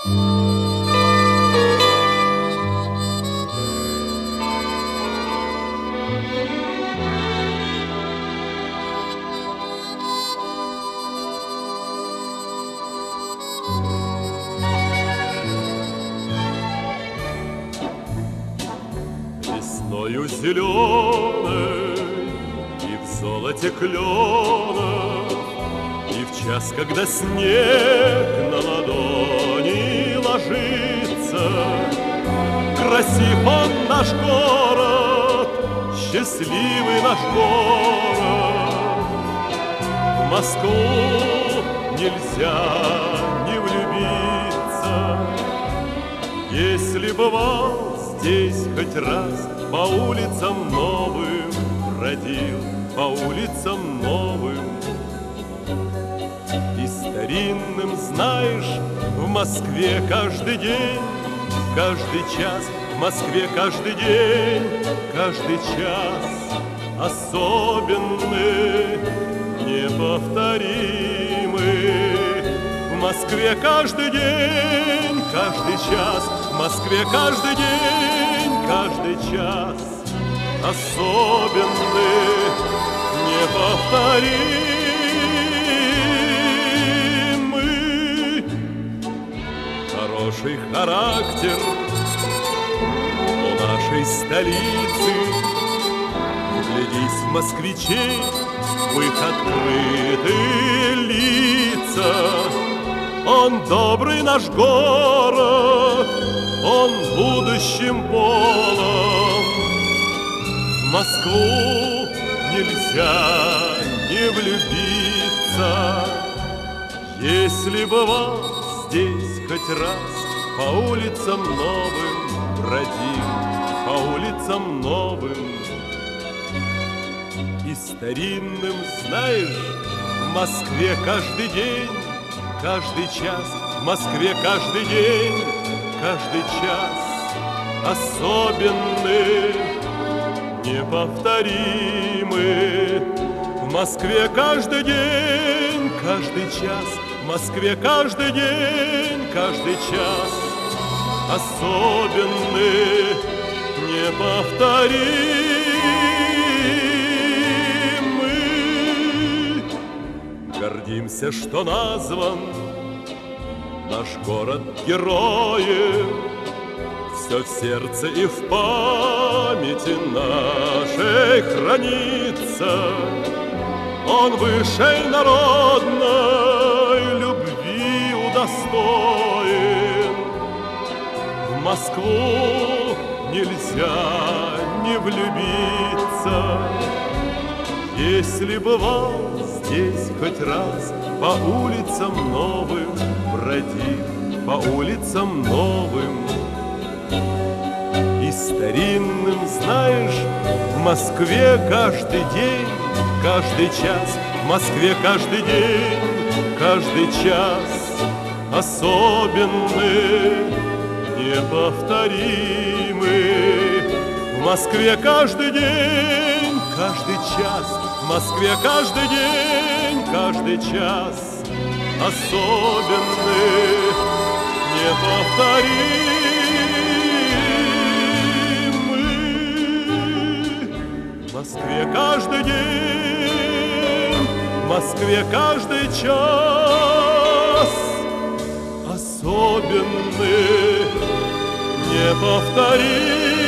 Весною зеленой и в золоте клена, и в час, когда снег на ладони ложится, красив он наш город, счастливый наш город. В Москву нельзя не влюбиться. Если бывал здесь хоть раз, по улицам новым бродил, по улицам новым. И старинным, знаешь, в Москве каждый день, каждый час, в Москве каждый день, каждый час особенный, неповторимый. В Москве каждый день, каждый час, в Москве каждый день, каждый час особенный, неповторимый. Хороший характер у нашей столицы. Вглядись в москвичей, в их открытые лица. Он добрый наш город, он будущим полон. В Москву нельзя не влюбиться. Если бывал здесь хоть раз, по улицам новым бродил, по улицам новым. И старинным, знаешь, в Москве каждый день, каждый час, в Москве каждый день, каждый час особенный, неповторимый. В Москве каждый день, каждый час, в Москве каждый день, каждый час особенный, неповторимый. Гордимся, что назван наш город героем. Все в сердце и в памяти нашей хранится. Он высшей народной любви удостоен. В Москву нельзя не влюбиться. Если бывал здесь хоть раз, по улицам новым бродил, по улицам новым. И старинным, знаешь, в Москве каждый день, каждый час, в Москве каждый день, каждый час особенный, неповторимый. В Москве каждый день, каждый час, в Москве каждый день, каждый час особенный, неповторимый. В Москве каждый день, в Москве каждый час особенный, неповторимый.